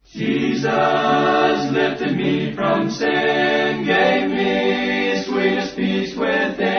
Jesus lifted me from sin, gave me sweetest peace within.